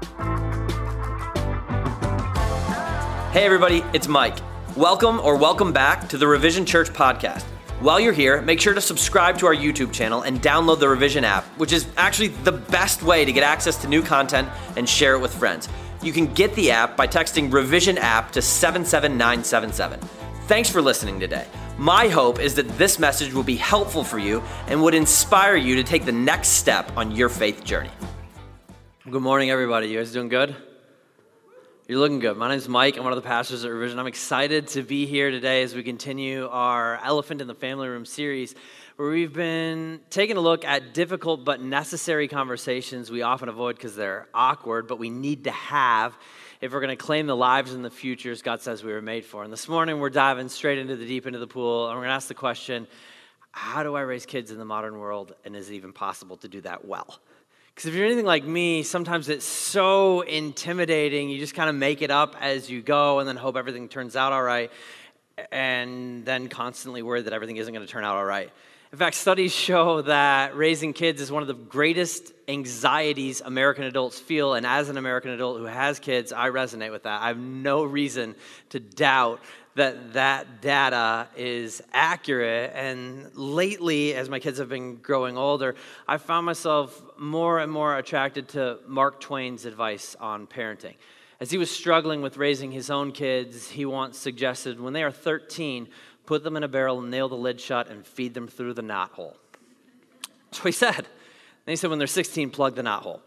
Hey everybody, it's Mike. Welcome back to the Revision Church podcast. While you're here, make sure to subscribe to our YouTube channel and download the Revision app, which is actually the best way to get access to new content and share it with friends. You can get the app by texting Revision app to 77977. Thanks for listening today. My hope is that this message will be helpful for you and would inspire you to take the next step on your faith journey. Good morning, everybody. You guys doing good? You're looking good. My name's Mike. I'm one of the pastors at Revision. I'm excited to be here today as we continue our Elephant in the Family Room series, where we've been taking a look at difficult but necessary conversations we often avoid because they're awkward, but we need to have if we're going to claim the lives and the futures God says we were made for. And this morning, we're diving straight into the deep end of the pool, and we're going to ask the question, how do I raise kids in the modern world, and is it even possible to do that well? Because if you're anything like me, sometimes it's so intimidating, you just kind of make it up as you go and then hope everything turns out all right, and then constantly worry that everything isn't going to turn out all right. In fact, studies show that raising kids is one of the greatest anxieties American adults feel, and as an American adult who has kids, I resonate with that. I have no reason to doubt that data is accurate. And lately, as my kids have been growing older, I found myself more and more attracted to Mark Twain's advice on parenting. As he was struggling with raising his own kids, he once suggested when they are 13, put them in a barrel and nail the lid shut and feed them through the knot hole. That's what he said. Then he said when they're 16, plug the knot hole.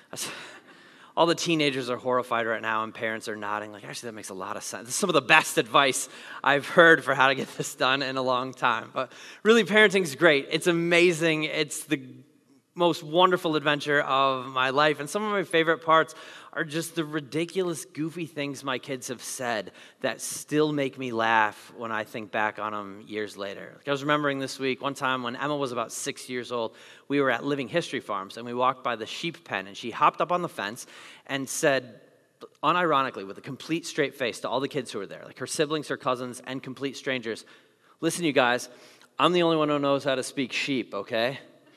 All the teenagers are horrified right now, and parents are nodding like, actually, that makes a lot of sense. This is some of the best advice I've heard for how to get this done in a long time. But really, parenting's great. It's amazing. It's the most wonderful adventure of my life. And some of my favorite parts are just the ridiculous, goofy things my kids have said that still make me laugh when I think back on them years later. Like I was remembering this week, one time when Emma was about 6 years old, we were at Living History Farms, and we walked by the sheep pen, and she hopped up on the fence and said, unironically, with a complete straight face to all the kids who were there, like her siblings, her cousins, and complete strangers, listen, you guys, I'm the only one who knows how to speak sheep, okay?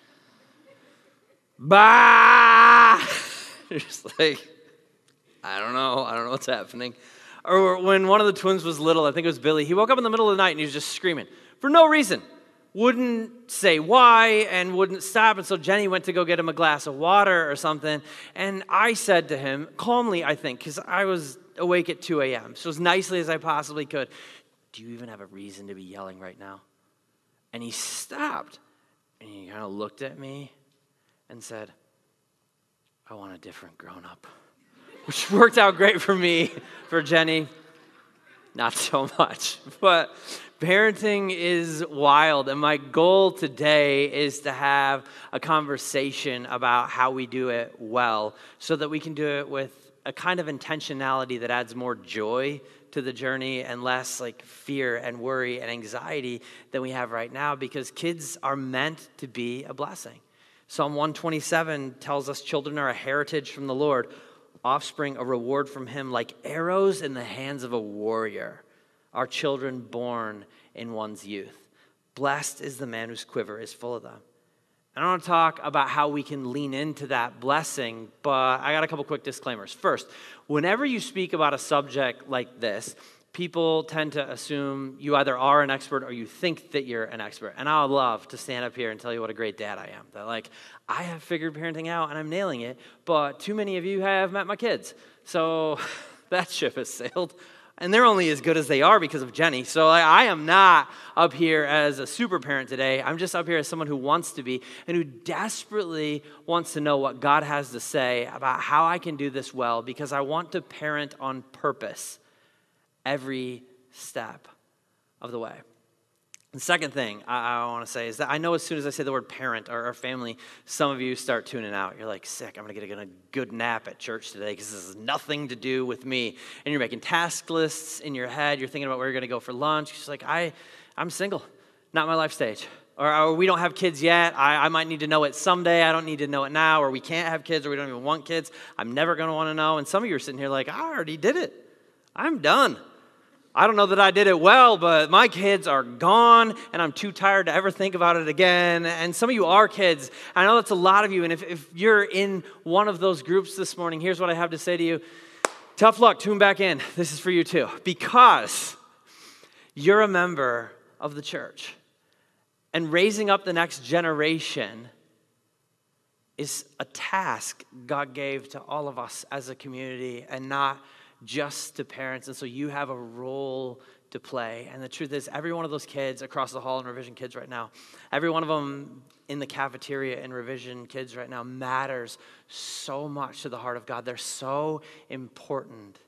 Bah! You're just like, I don't know what's happening. Or when one of the twins was little, I think it was Billy, he woke up in the middle of the night and he was just screaming for no reason. Wouldn't say why and wouldn't stop. And so Jenny went to go get him a glass of water or something. And I said to him, calmly, I think, because I was awake at 2 a.m., so as nicely as I possibly could, do you even have a reason to be yelling right now? And he stopped and he kind of looked at me and said, I want a different grown-up. Which worked out great for me. For Jenny, not so much. But parenting is wild, and my goal today is to have a conversation about how we do it well so that we can do it with a kind of intentionality that adds more joy to the journey and less like fear and worry and anxiety than we have right now, because kids are meant to be a blessing. Psalm 127 tells us children are a heritage from the Lord, offspring a reward from him, like arrows in the hands of a warrior, are children born in one's youth. Blessed is the man whose quiver is full of them. And I want to talk about how we can lean into that blessing, but I got a couple quick disclaimers. First, whenever you speak about a subject like this, people tend to assume you either are an expert or you think that you're an expert. And I would love to stand up here and tell you what a great dad I am. That like, I have figured parenting out and I'm nailing it, but too many of you have met my kids. So that ship has sailed. And they're only as good as they are because of Jenny. So I am not up here as a super parent today. I'm just up here as someone who wants to be and who desperately wants to know what God has to say about how I can do this well, because I want to parent on purpose every step of the way. The second thing I want to say is that I know as soon as I say the word parent or family, some of you start tuning out. You're like, sick, I'm going to get a good nap at church today because this has nothing to do with me. And you're making task lists in your head. You're thinking about where you're going to go for lunch. You're just like, I'm single, not my life stage. Or we don't have kids yet. I might need to know it someday. I don't need to know it now. Or we can't have kids, or we don't even want kids. I'm never going to want to know. And some of you are sitting here like, I already did it. I'm done. I don't know that I did it well, but my kids are gone, and I'm too tired to ever think about it again. And some of you are kids. I know that's a lot of you, and if you're in one of those groups this morning, here's what I have to say to you. Tough luck, tune back in. This is for you too, because you're a member of the church. And raising up the next generation is a task God gave to all of us as a community and not just to parents. And so you have a role to play. And the truth is, every one of those kids across the hall in Revision Kids right now, every one of them in the cafeteria in Revision Kids right now matters so much to the heart of God. They're so important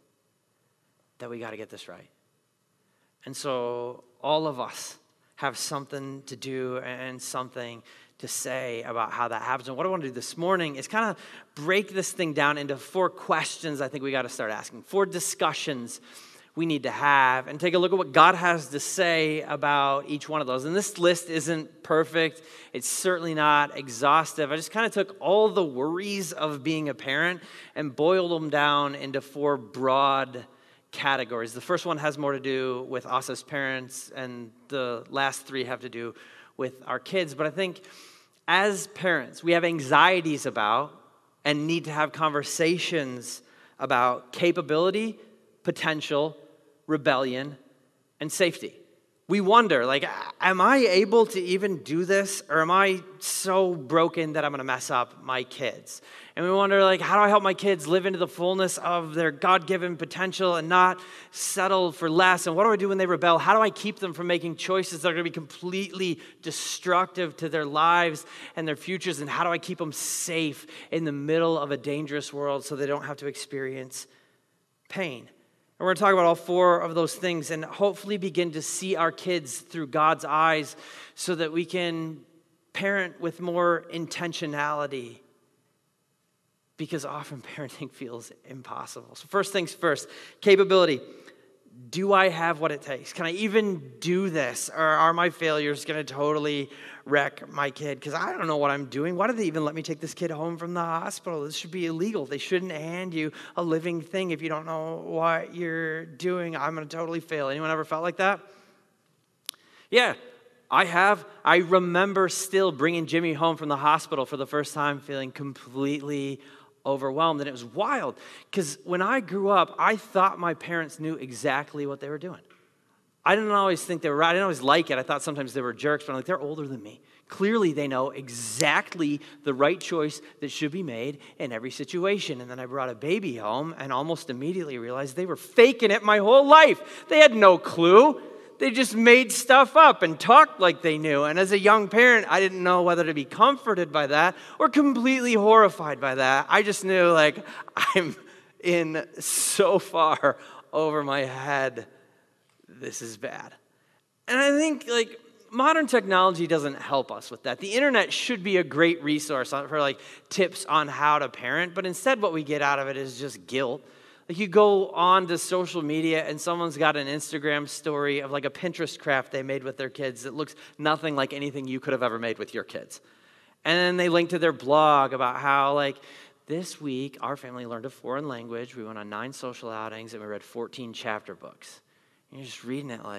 that we got to get this right. And so all of us have something to do and something to say about how that happens. And what I want to do this morning is kind of break this thing down into 4 questions I think we got to start asking, 4 discussions we need to have, and take a look at what God has to say about each one of those. And this list isn't perfect. It's certainly not exhaustive. I just kind of took all the worries of being a parent and boiled them down into 4 broad categories. The first one has more to do with us as parents, and the last 3 have to do with our kids. But I think as parents, we have anxieties about and need to have conversations about capability, potential, rebellion, and safety. We wonder, am I able to even do this? Or am I so broken that I'm going to mess up my kids? And we wonder, how do I help my kids live into the fullness of their God-given potential and not settle for less? And what do I do when they rebel? How do I keep them from making choices that are going to be completely destructive to their lives and their futures? And how do I keep them safe in the middle of a dangerous world so they don't have to experience pain? And we're going to talk about all 4 of those things and hopefully begin to see our kids through God's eyes so that we can parent with more intentionality, because often parenting feels impossible. So first things first, capability. Do I have what it takes? Can I even do this? Or are my failures going to totally wreck my kid? Because I don't know what I'm doing. Why did they even let me take this kid home from the hospital? This should be illegal. They shouldn't hand you a living thing if you don't know what you're doing. I'm going to totally fail. Anyone ever felt like that? Yeah, I have. I remember still bringing Jimmy home from the hospital for the first time feeling completely overwhelmed. And it was wild because when I grew up, I thought my parents knew exactly what they were doing. I didn't always think they were right. I didn't always like it. I thought sometimes they were jerks, but I'm like, they're older than me. Clearly, they know exactly the right choice that should be made in every situation. And then I brought a baby home and almost immediately realized they were faking it my whole life. They had no clue. They just made stuff up and talked like they knew. And as a young parent, I didn't know whether to be comforted by that or completely horrified by that. I just knew, I'm in so far over my head. This is bad. And I think, modern technology doesn't help us with that. The internet should be a great resource for, tips on how to parent. But instead, what we get out of it is just guilt. You go on to social media and someone's got an Instagram story of a Pinterest craft they made with their kids that looks nothing like anything you could have ever made with your kids. And then they link to their blog about how this week our family learned a foreign language. We went on 9 social outings and we read 14 chapter books. And you're just reading it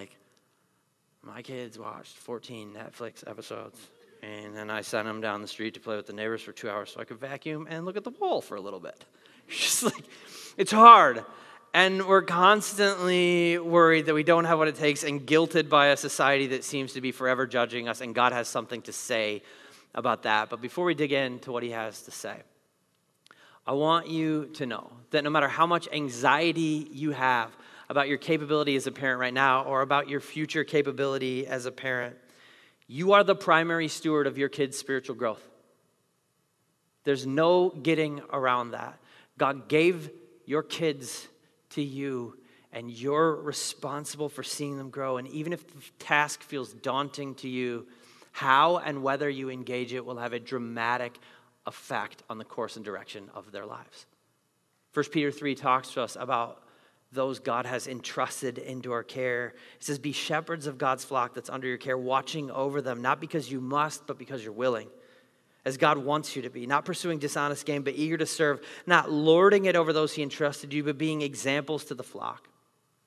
my kids watched 14 Netflix episodes. And then I sent them down the street to play with the neighbors for 2 hours so I could vacuum and look at the wall for a little bit. Just it's hard. And we're constantly worried that we don't have what it takes and guilted by a society that seems to be forever judging us. And God has something to say about that. But before we dig into what he has to say, I want you to know that no matter how much anxiety you have about your capability as a parent right now or about your future capability as a parent, you are the primary steward of your kid's spiritual growth. There's no getting around that. God gave your kids to you, and you're responsible for seeing them grow. And even if the task feels daunting to you, how and whether you engage it will have a dramatic effect on the course and direction of their lives. 1 Peter 3 talks to us about those God has entrusted into our care. It says, be shepherds of God's flock that's under your care, watching over them, not because you must, but because you're willing. As God wants you to be, not pursuing dishonest gain, but eager to serve, not lording it over those he entrusted you, but being examples to the flock.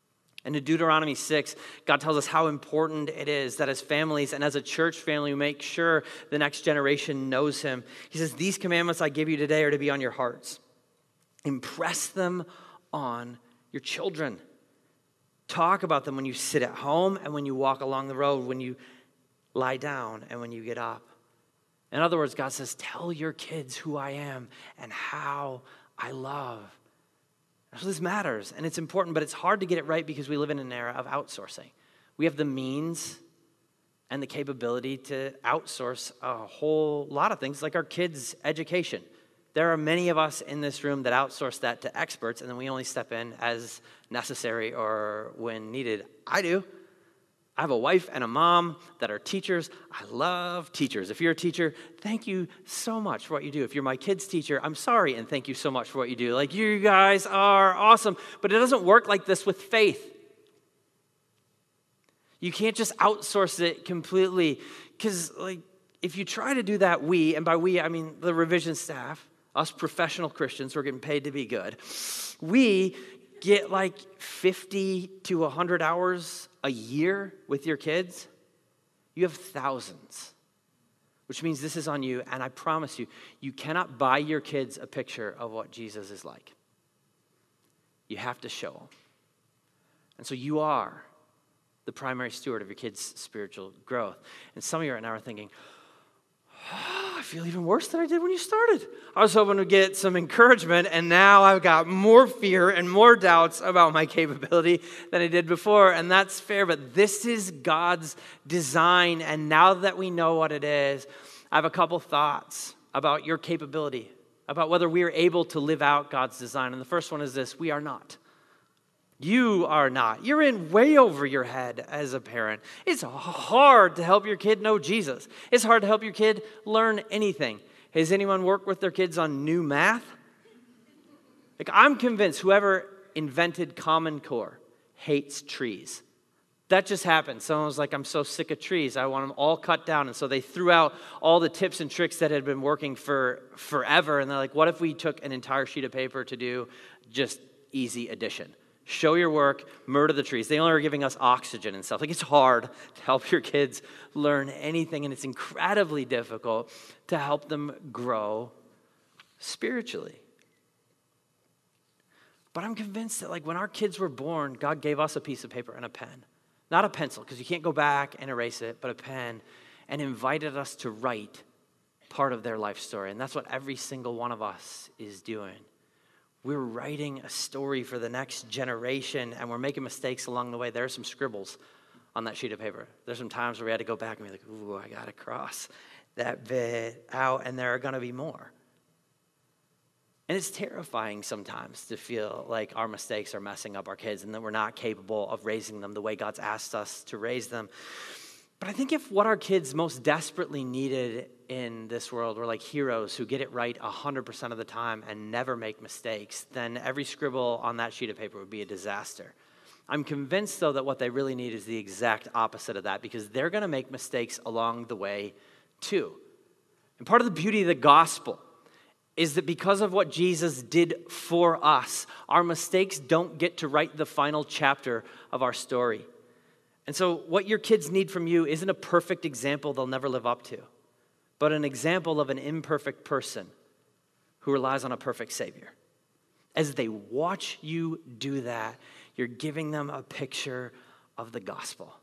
And in Deuteronomy 6, God tells us how important it is that as families and as a church family, we make sure the next generation knows him. He says, these commandments I give you today are to be on your hearts. Impress them on your children. Talk about them when you sit at home and when you walk along the road, when you lie down and when you get up. In other words, God says, tell your kids who I am and how I love. So this matters, and it's important, but it's hard to get it right because we live in an era of outsourcing. We have the means and the capability to outsource a whole lot of things, like our kids' education. There are many of us in this room that outsource that to experts, and then we only step in as necessary or when needed. I do. I have a wife and a mom that are teachers. I love teachers. If you're a teacher, thank you so much for what you do. If you're my kid's teacher, I'm sorry and thank you so much for what you do. Like, you guys are awesome. But it doesn't work like this with faith. You can't just outsource it completely, because if you try to do that, and by we, I mean the revision staff, us professional Christians who are getting paid to be good, we get 50 to 100 hours a year with your kids. You have thousands, which means this is on you, and I promise you, you cannot buy your kids a picture of what Jesus is like. You have to show them. And so you are the primary steward of your kids' spiritual growth. And some of you right now are thinking, I feel even worse than I did when you started. I was hoping to get some encouragement, and now I've got more fear and more doubts about my capability than I did before, and that's fair, but this is God's design, and now that we know what it is, I have a couple thoughts about your capability, about whether we are able to live out God's design, and the first one is this: we are not. You are not. You're in way over your head as a parent. It's hard to help your kid know Jesus. It's hard to help your kid learn anything. Has anyone worked with their kids on new math? I'm convinced whoever invented Common Core hates trees. That just happened. Someone was like, I'm so sick of trees. I want them all cut down. And so they threw out all the tips and tricks that had been working for forever. And they're like, what if we took an entire sheet of paper to do just easy addition? Show your work, murder the trees. They only are giving us oxygen and stuff. It's hard to help your kids learn anything, and it's incredibly difficult to help them grow spiritually. But I'm convinced that when our kids were born, God gave us a piece of paper and a pen. Not a pencil, because you can't go back and erase it, but a pen, and invited us to write part of their life story. And that's what every single one of us is doing. We're writing a story for the next generation, and we're making mistakes along the way. There are some scribbles on that sheet of paper. There's some times where we had to go back and be like, ooh, I got to cross that bit out, and there are going to be more. And it's terrifying sometimes to feel like our mistakes are messing up our kids and that we're not capable of raising them the way God's asked us to raise them. But I think if what our kids most desperately needed in this world were heroes who get it right 100% of the time and never make mistakes, then every scribble on that sheet of paper would be a disaster. I'm convinced, though, that what they really need is the exact opposite of that, because they're going to make mistakes along the way, too. And part of the beauty of the gospel is that because of what Jesus did for us, our mistakes don't get to write the final chapter of our story. And so what your kids need from you isn't a perfect example they'll never live up to, but an example of an imperfect person who relies on a perfect Savior. As they watch you do that, you're giving them a picture of the gospel.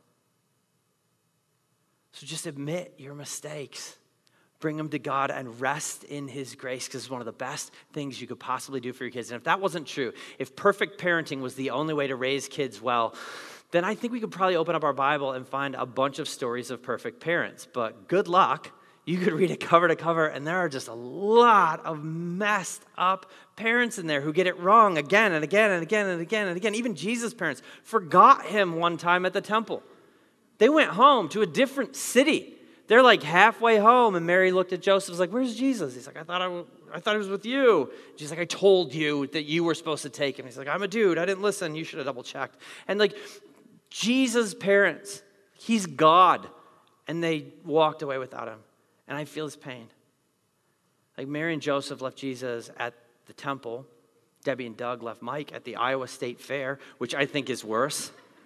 So just admit your mistakes. Bring them to God and rest in His grace, because it's one of the best things you could possibly do for your kids. And if that wasn't true, if perfect parenting was the only way to raise kids well, then I think we could probably open up our Bible and find a bunch of stories of perfect parents. But good luck. You could read it cover to cover, and there are just a lot of messed up parents in there who get it wrong again and again and again and again and again. Even Jesus' parents forgot Him one time at the temple. They went home to a different city. They're halfway home, and Mary looked at Joseph, was like, where's Jesus? He's like, I thought he was with you. She's like, I told you that you were supposed to take him. He's like, I'm a dude. I didn't listen. You should have double checked. And Jesus' parents, He's God, and they walked away without Him. And I feel His pain. Mary and Joseph left Jesus at the temple. Debbie and Doug left Mike at the Iowa State Fair, which I think is worse.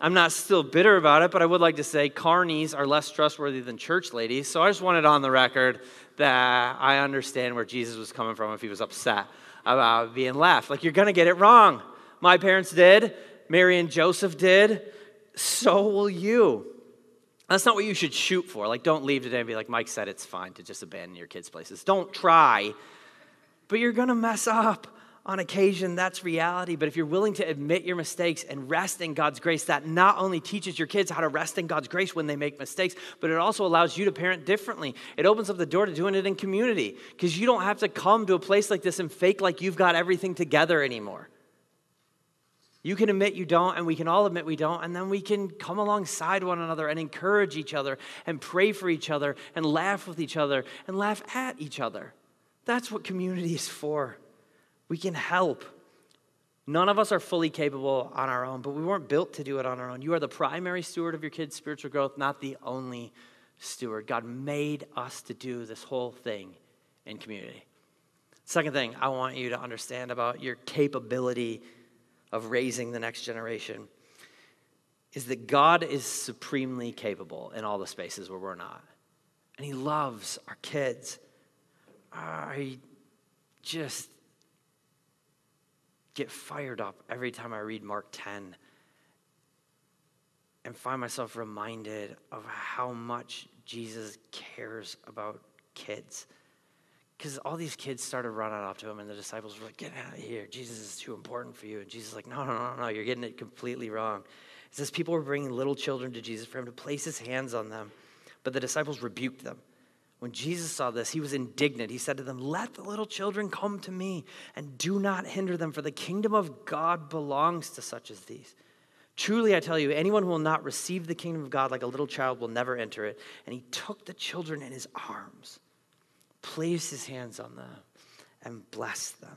I'm not still bitter about it, but I would like to say carnies are less trustworthy than church ladies. So I just wanted on the record that I understand where Jesus was coming from if he was upset about being left. Like, you're going to get it wrong. My parents did. Mary and Joseph did. So will you. That's not what you should shoot for. Like, don't leave today and be like, Mike said it's fine to just abandon your kids' places. Don't try. But you're going to mess up. On occasion, that's reality. But if you're willing to admit your mistakes and rest in God's grace, that not only teaches your kids how to rest in God's grace when they make mistakes, but it also allows you to parent differently. It opens up the door to doing it in community because you don't have to come to a place like this and fake like you've got everything together anymore. You can admit you don't, and we can all admit we don't, and then we can come alongside one another and encourage each other and pray for each other and laugh with each other and laugh at each other. That's what community is for. We can help. None of us are fully capable on our own, but we weren't built to do it on our own. You are the primary steward of your kids' spiritual growth, not the only steward. God made us to do this whole thing in community. Second thing I want you to understand about your capability of raising the next generation is that God is supremely capable in all the spaces where we're not. And he loves our kids. I just get fired up every time I read Mark 10 and find myself reminded of how much Jesus cares about kids. Because all these kids started running up to him, and the disciples were like, get out of here. Jesus is too important for you. And Jesus is like, no, you're getting it completely wrong. It says people were bringing little children to Jesus for him to place his hands on them, but the disciples rebuked them. When Jesus saw this, he was indignant. He said to them, let the little children come to me and do not hinder them, for the kingdom of God belongs to such as these. Truly, I tell you, anyone who will not receive the kingdom of God like a little child will never enter it. And he took the children in his arms, placed his hands on them, and blessed them.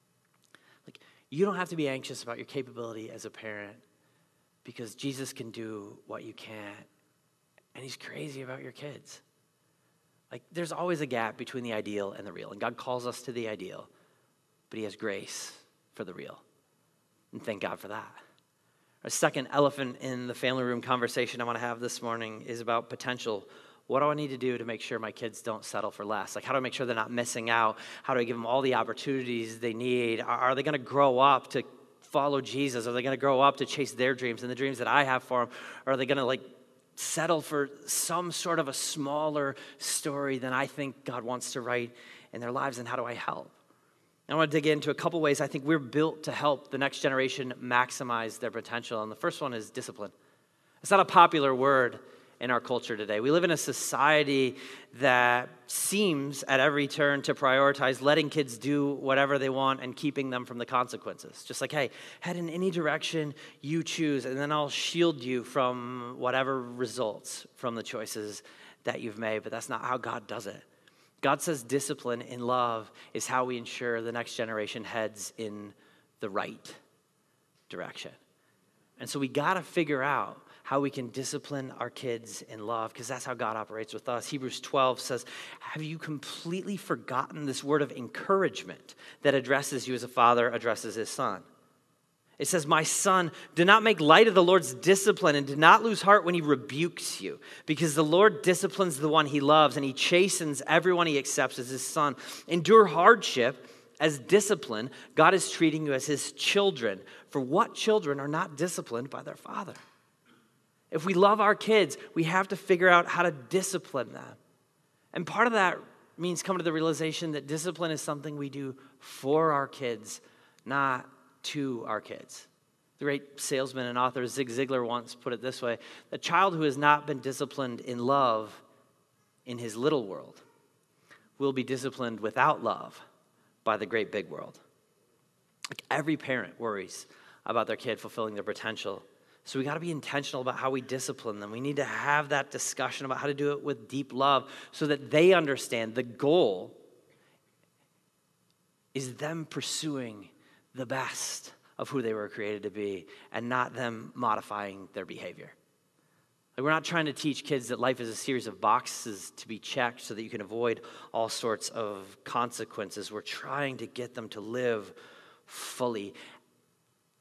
Like, you don't have to be anxious about your capability as a parent because Jesus can do what you can't, and he's crazy about your kids. Like, there's always a gap between the ideal and the real. And God calls us to the ideal, but he has grace for the real. And thank God for that. Our second elephant in the family room conversation I want to have this morning is about potential. What do I need to do to make sure my kids don't settle for less? Like, how do I make sure they're not missing out? How do I give them all the opportunities they need? Are they going to grow up to follow Jesus? Are they going to grow up to chase their dreams and the dreams that I have for them? Or are they going to, settle for some sort of a smaller story than I think God wants to write in their lives, and how do I help? I want to dig into a couple ways I think we're built to help the next generation maximize their potential, and the first one is discipline. It's not a popular word in our culture today. We live in a society that seems at every turn to prioritize letting kids do whatever they want and keeping them from the consequences. Just like, hey, head in any direction you choose, and then I'll shield you from whatever results from the choices that you've made. But that's not how God does it. God says discipline in love is how we ensure the next generation heads in the right direction. And so we got to figure out how we can discipline our kids in love, because that's how God operates with us. Hebrews 12 says, have you completely forgotten this word of encouragement that addresses you as a father addresses his son? It says, my son, do not make light of the Lord's discipline and do not lose heart when he rebukes you, because the Lord disciplines the one he loves and he chastens everyone he accepts as his son. Endure hardship as discipline. God is treating you as his children. For what children are not disciplined by their father? If we love our kids, we have to figure out how to discipline them. And part of that means coming to the realization that discipline is something we do for our kids, not to our kids. The great salesman and author Zig Ziglar once put it this way: the child who has not been disciplined in love in his little world will be disciplined without love by the great big world. Like, every parent worries about their kid fulfilling their potential. So we got to be intentional about how we discipline them. We need to have that discussion about how to do it with deep love so that they understand the goal is them pursuing the best of who they were created to be and not them modifying their behavior. Like, we're not trying to teach kids that life is a series of boxes to be checked so that you can avoid all sorts of consequences. We're trying to get them to live fully.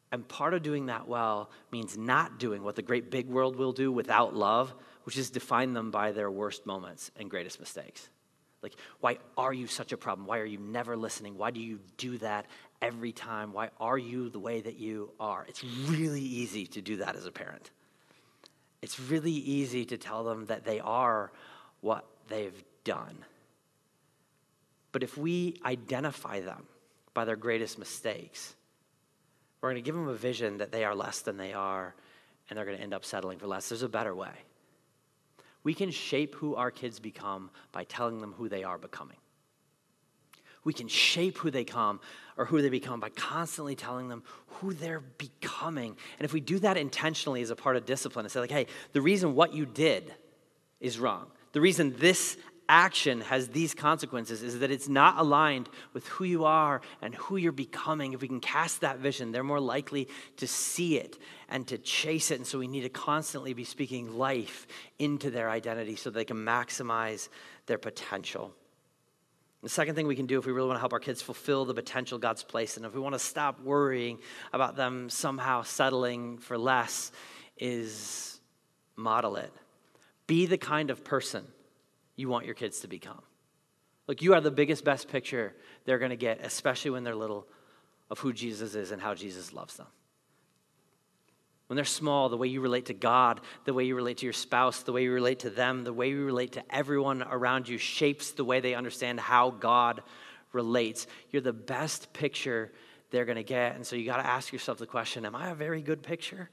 And part of doing that well means not doing what the great big world will do without love, which is define them by their worst moments and greatest mistakes. Like, why are you such a problem? Why are you never listening? Why do you do that every time? Why are you the way that you are? It's really easy to do that as a parent. It's really easy to tell them that they are what they've done. But if we identify them by their greatest mistakes, we're going to give them a vision that they are less than they are, and they're going to end up settling for less. There's a better way. We can shape who our kids become by telling them who they are becoming. We can shape who they become by constantly telling them who they're becoming. And if we do that intentionally as a part of discipline, and say like, hey, the reason what you did is wrong. The reason this action has these consequences is that it's not aligned with who you are and who you're becoming. If we can cast that vision, they're more likely to see it and to chase it. And so we need to constantly be speaking life into their identity so they can maximize their potential. The second thing we can do if we really want to help our kids fulfill the potential God's placed in, if we want to stop worrying about them somehow settling for less, is model it. Be the kind of person you want your kids to become. Look, you are the biggest, best picture they're going to get, especially when they're little, of who Jesus is and how Jesus loves them. When they're small, the way you relate to God, the way you relate to your spouse, the way you relate to them, the way you relate to everyone around you shapes the way they understand how God relates. You're the best picture they're going to get. And so you got to ask yourself the question, am I a very good picture?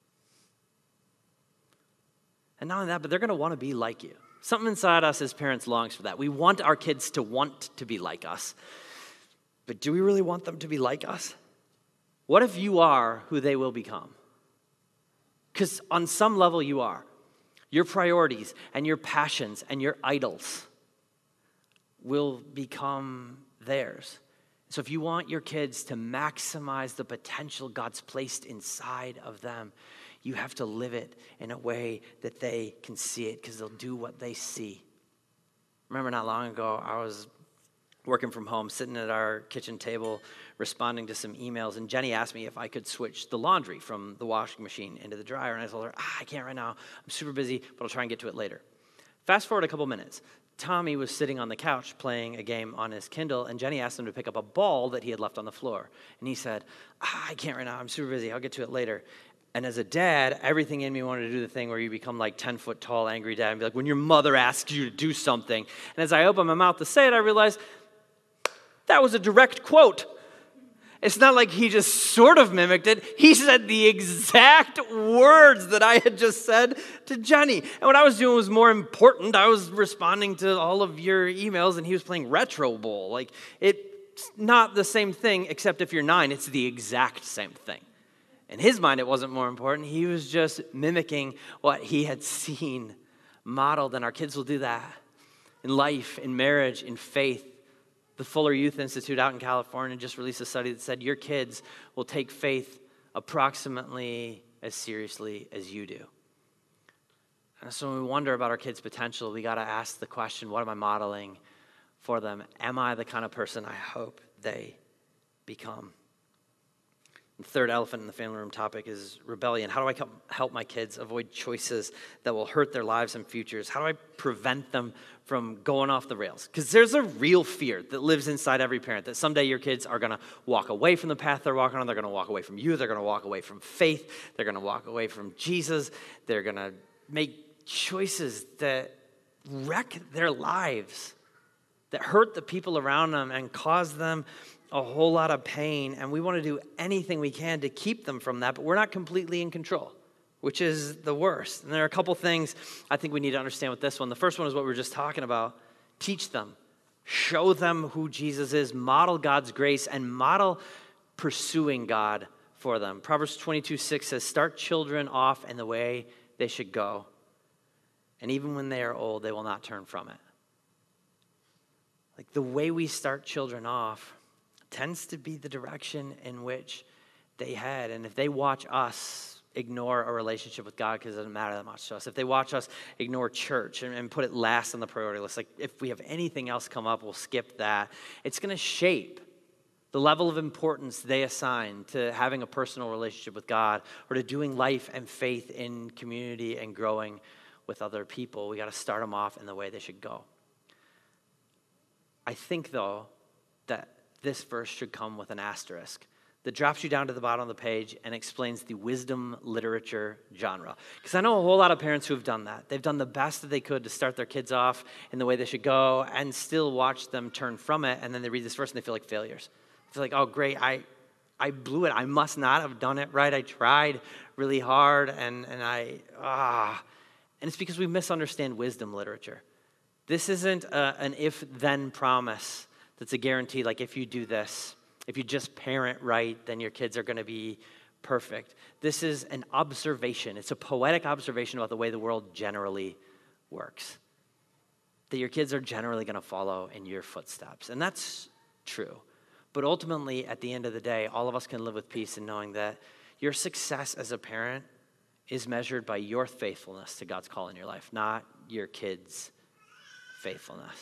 And not only that, but they're going to want to be like you. Something inside us as parents longs for that. We want our kids to want to be like us. But do we really want them to be like us? What if you are who they will become? Because on some level you are. Your priorities and your passions and your idols will become theirs. So if you want your kids to maximize the potential God's placed inside of them, you have to live it in a way that they can see it, because they'll do what they see. Remember not long ago, I was working from home, sitting at our kitchen table, responding to some emails, and Jenny asked me if I could switch the laundry from the washing machine into the dryer, and I told her, I can't right now. I'm super busy, but I'll try and get to it later. Fast forward a couple minutes. Tommy was sitting on the couch playing a game on his Kindle, and Jenny asked him to pick up a ball that he had left on the floor. And he said, I can't right now. I'm super busy. I'll get to it later. And as a dad, everything in me wanted to do the thing where you become like 10-foot tall, angry dad, and be like, when your mother asks you to do something. And as I opened my mouth to say it, I realized that was a direct quote. It's not like he just sort of mimicked it. He said the exact words that I had just said to Jenny. And what I was doing was more important. I was responding to all of your emails, and he was playing Retro Bowl. Like, it's not the same thing, except if you're 9, it's the exact same thing. In his mind, it wasn't more important. He was just mimicking what he had seen modeled, and our kids will do that in life, in marriage, in faith. The Fuller Youth Institute out in California just released a study that said your kids will take faith approximately as seriously as you do. And so when we wonder about our kids' potential, we got to ask the question, what am I modeling for them? Am I the kind of person I hope they become? The third elephant in the family room topic is rebellion. How do I help my kids avoid choices that will hurt their lives and futures? How do I prevent them from going off the rails? Because there's a real fear that lives inside every parent that someday your kids are going to walk away from the path they're walking on. They're going to walk away from you. They're going to walk away from faith. They're going to walk away from Jesus. They're going to make choices that wreck their lives, that hurt the people around them and cause them a whole lot of pain, and we want to do anything we can to keep them from that, but we're not completely in control, which is the worst. And there are a couple things I think we need to understand with this one. The first one is what we were just talking about. Teach them. Show them who Jesus is. Model God's grace and model pursuing God for them. Proverbs 22:6 says, start children off in the way they should go, and even when they are old, they will not turn from it. Like the way we start children off tends to be the direction in which they head. And if they watch us ignore a relationship with God because it doesn't matter that much to us, if they watch us ignore church and put it last on the priority list, like if we have anything else come up, we'll skip that, it's going to shape the level of importance they assign to having a personal relationship with God or to doing life and faith in community and growing with other people. We got to start them off in the way they should go. I think, though, that this verse should come with an asterisk that drops you down to the bottom of the page and explains the wisdom literature genre. Because I know a whole lot of parents who have done that. They've done the best that they could to start their kids off in the way they should go and still watch them turn from it, and then they read this verse and they feel like failures. It's like, oh, great, I blew it. I must not have done it right. I tried really hard, and it's because we misunderstand wisdom literature. This isn't an if-then promise that's a guarantee, like if you do this, if you just parent right, then your kids are going to be perfect. This is an observation. It's a poetic observation about the way the world generally works. That your kids are generally going to follow in your footsteps. And that's true. But ultimately, at the end of the day, all of us can live with peace in knowing that your success as a parent is measured by your faithfulness to God's call in your life, not your kids' faithfulness.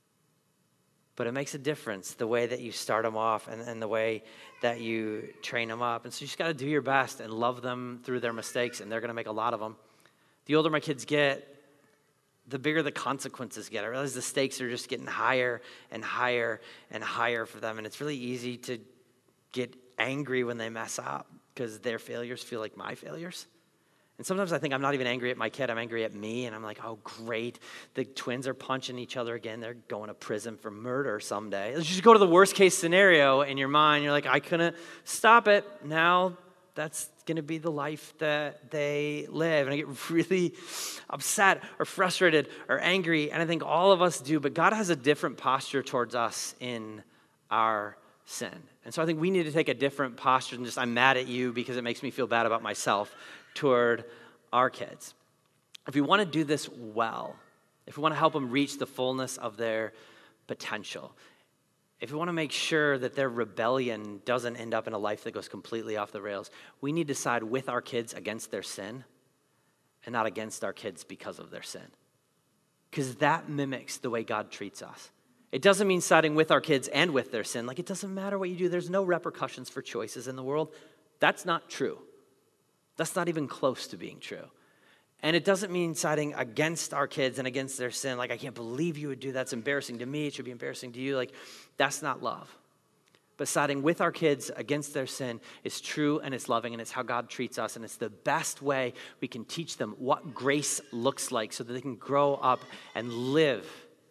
But it makes a difference, the way that you start them off and the way that you train them up. And so you just got to do your best and love them through their mistakes, and they're going to make a lot of them. The older my kids get, the bigger the consequences get. I realize the stakes are just getting higher and higher and higher for them, and it's really easy to get angry when they mess up because their failures feel like my failures. And sometimes I think I'm not even angry at my kid, I'm angry at me, and I'm like, oh, great, the twins are punching each other again, they're going to prison for murder someday. Let's just go to the worst case scenario in your mind. You're like, I couldn't stop it. Now that's going to be the life that they live. And I get really upset or frustrated or angry, and I think all of us do, but God has a different posture towards us in our sin. And so I think we need to take a different posture than just, I'm mad at you because it makes me feel bad about myself, toward our kids. If we want to do this well, if we want to help them reach the fullness of their potential, if we want to make sure that their rebellion doesn't end up in a life that goes completely off the rails, we need to side with our kids against their sin and not against our kids because of their sin. Because that mimics the way God treats us. It doesn't mean siding with our kids and with their sin. Like, it doesn't matter what you do. There's no repercussions for choices in the world. That's not true. That's not even close to being true. And it doesn't mean siding against our kids and against their sin. Like, I can't believe you would do that. It's embarrassing to me. It should be embarrassing to you. Like, that's not love. But siding with our kids against their sin is true, and it's loving, and it's how God treats us. And it's the best way we can teach them what grace looks like so that they can grow up and live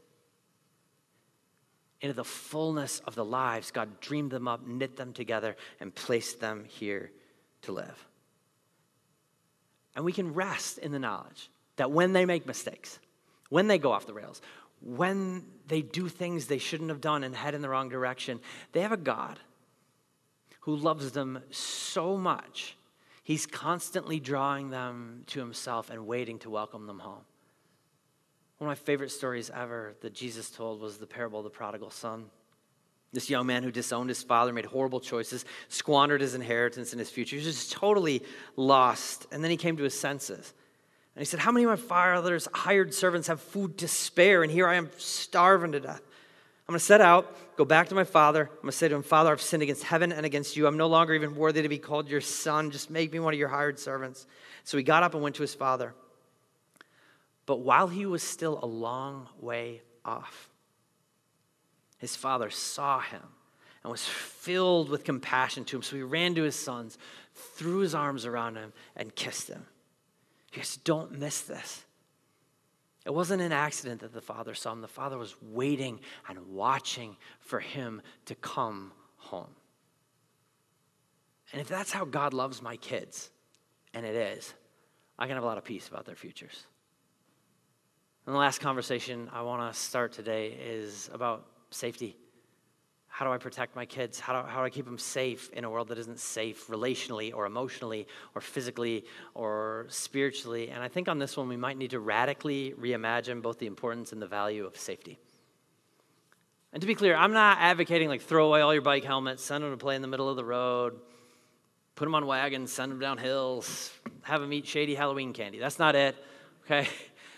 into the fullness of the lives God dreamed them up, knit them together, and placed them here to live. And we can rest in the knowledge that when they make mistakes, when they go off the rails, when they do things they shouldn't have done and head in the wrong direction, they have a God who loves them so much, he's constantly drawing them to himself and waiting to welcome them home. One of my favorite stories ever that Jesus told was the parable of the prodigal son. This young man who disowned his father, made horrible choices, squandered his inheritance and his future. He was just totally lost. And then he came to his senses. And he said, how many of my father's hired servants have food to spare? And here I am starving to death. I'm going to set out, go back to my father. I'm going to say to him, Father, I've sinned against heaven and against you. I'm no longer even worthy to be called your son. Just make me one of your hired servants. So he got up and went to his father. But while he was still a long way off, his father saw him and was filled with compassion to him. So he ran to his sons, threw his arms around him, and kissed him. You guys, don't miss this. It wasn't an accident that the father saw him. The father was waiting and watching for him to come home. And if that's how God loves my kids, and it is, I can have a lot of peace about their futures. And the last conversation I want to start today is about safety. How do I protect my kids? How do I keep them safe in a world that isn't safe relationally or emotionally or physically or spiritually? And I think on this one, we might need to radically reimagine both the importance and the value of safety. And to be clear, I'm not advocating like throw away all your bike helmets, send them to play in the middle of the road, put them on wagons, send them down hills, have them eat shady Halloween candy. That's not it, okay?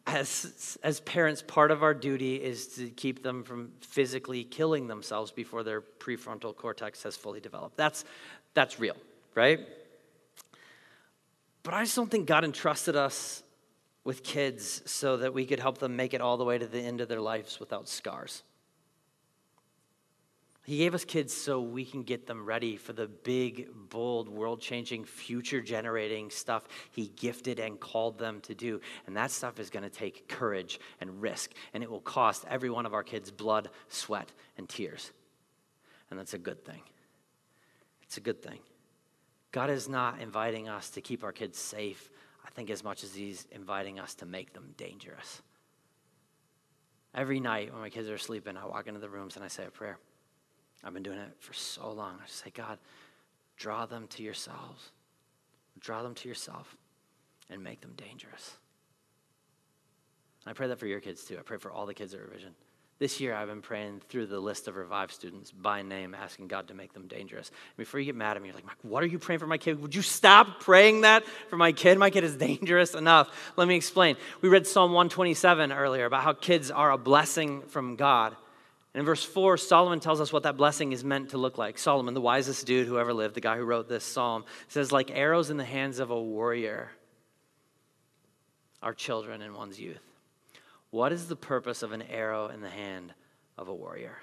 As parents, part of our duty is to keep them from physically killing themselves before their prefrontal cortex has fully developed. That's real, right? But I just don't think God entrusted us with kids so that we could help them make it all the way to the end of their lives without scars. He gave us kids so we can get them ready for the big, bold, world-changing, future-generating stuff he gifted and called them to do. And that stuff is going to take courage and risk, and it will cost every one of our kids blood, sweat, and tears. And that's a good thing. It's a good thing. God is not inviting us to keep our kids safe, I think, as much as he's inviting us to make them dangerous. Every night when my kids are sleeping, I walk into the rooms and I say a prayer. I've been doing it for so long. I just say, God, draw them to yourselves. Draw them to yourself and make them dangerous. And I pray that for your kids too. I pray for all the kids at Revision. This year I've been praying through the list of Revive students by name, asking God to make them dangerous. And before you get mad at me, you're like, what are you praying for my kid? Would you stop praying that for my kid? My kid is dangerous enough. Let me explain. We read Psalm 127 earlier about how kids are a blessing from God. And in verse 4, Solomon tells us what that blessing is meant to look like. Solomon, the wisest dude who ever lived, the guy who wrote this psalm, says, like arrows in the hands of a warrior are children in one's youth. What is the purpose of an arrow in the hand of a warrior?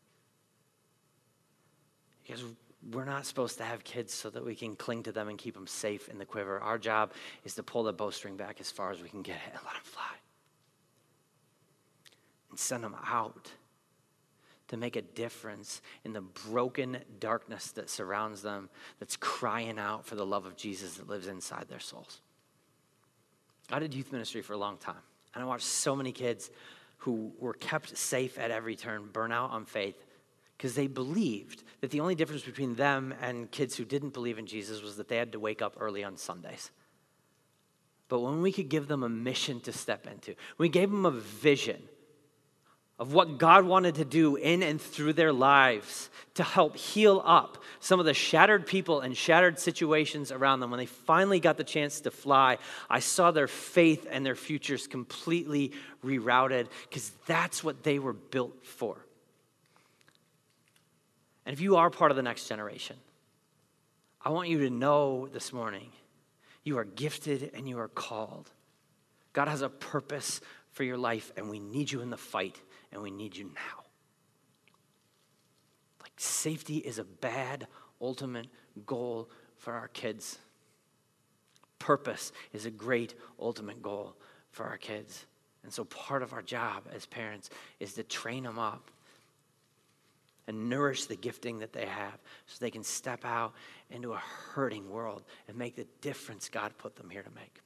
Because we're not supposed to have kids so that we can cling to them and keep them safe in the quiver. Our job is to pull the bowstring back as far as we can get it and let them fly. And send them out to make a difference in the broken darkness that surrounds them, that's crying out for the love of Jesus that lives inside their souls. I did youth ministry for a long time, and I watched so many kids who were kept safe at every turn burn out on faith because they believed that the only difference between them and kids who didn't believe in Jesus was that they had to wake up early on Sundays. But when we could give them a mission to step into, we gave them a vision of what God wanted to do in and through their lives to help heal up some of the shattered people and shattered situations around them. When they finally got the chance to fly, I saw their faith and their futures completely rerouted because that's what they were built for. And if you are part of the next generation, I want you to know this morning, you are gifted and you are called. God has a purpose for your life, and we need you in the fight. And we need you now. Like safety is a bad ultimate goal for our kids. Purpose is a great ultimate goal for our kids. And so part of our job as parents is to train them up and nourish the gifting that they have so they can step out into a hurting world and make the difference God put them here to make.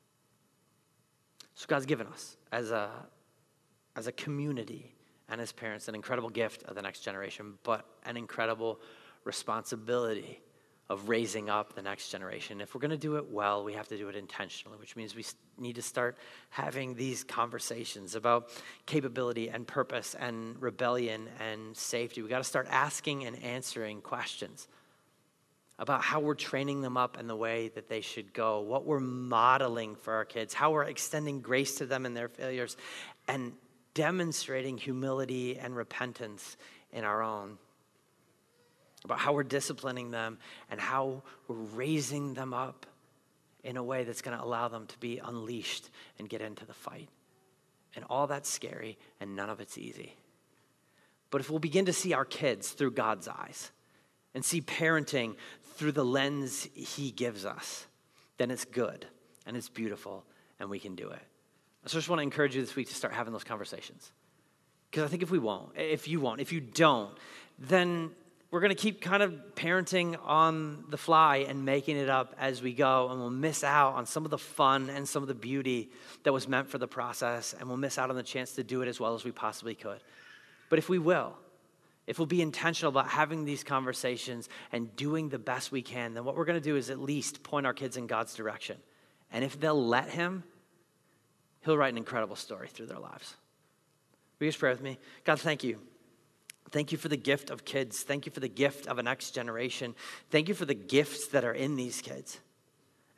So God's given us as a community and as parents an incredible gift of the next generation, but an incredible responsibility of raising up the next generation. If we're going to do it well, we have to do it intentionally, which means we need to start having these conversations about capability and purpose and rebellion and safety. We got to start asking and answering questions about how we're training them up in the way that they should go, what we're modeling for our kids, how we're extending grace to them in their failures, and demonstrating humility and repentance in our own, about how we're disciplining them and how we're raising them up in a way that's going to allow them to be unleashed and get into the fight. And all that's scary, and none of it's easy. But if we'll begin to see our kids through God's eyes and see parenting through the lens he gives us, then it's good and it's beautiful and we can do it. So I just want to encourage you this week to start having those conversations. Because I think if you don't, then we're going to keep kind of parenting on the fly and making it up as we go, and we'll miss out on some of the fun and some of the beauty that was meant for the process, and we'll miss out on the chance to do it as well as we possibly could. But if we'll be intentional about having these conversations and doing the best we can, then what we're going to do is at least point our kids in God's direction. And if they'll let him, he'll write an incredible story through their lives. Will you just pray with me? God, thank you. Thank you for the gift of kids. Thank you for the gift of a next generation. Thank you for the gifts that are in these kids.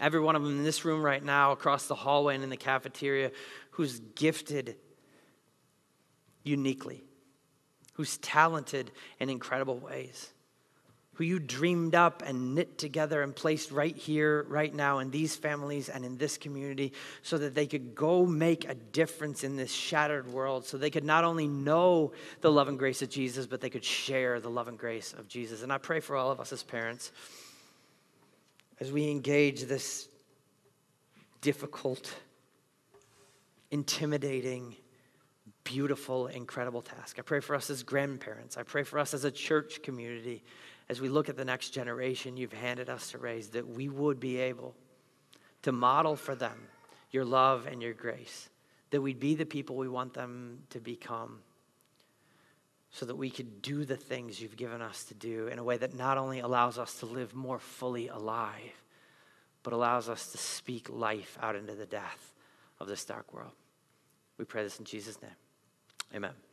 every one of them in this room right now, across the hallway and in the cafeteria, who's gifted uniquely, who's talented in incredible ways, who you dreamed up and knit together and placed right here, right now, in these families and in this community, so that they could go make a difference in this shattered world, so they could not only know the love and grace of Jesus, but they could share the love and grace of Jesus. And I pray for all of us as parents, as we engage this difficult, intimidating, beautiful, incredible task. I pray for us as grandparents. I pray for us as a church community, as we look at the next generation you've handed us to raise, that we would be able to model for them your love and your grace, that we'd be the people we want them to become, so that we could do the things you've given us to do in a way that not only allows us to live more fully alive, but allows us to speak life out into the death of this dark world. We pray this in Jesus' name. Amen.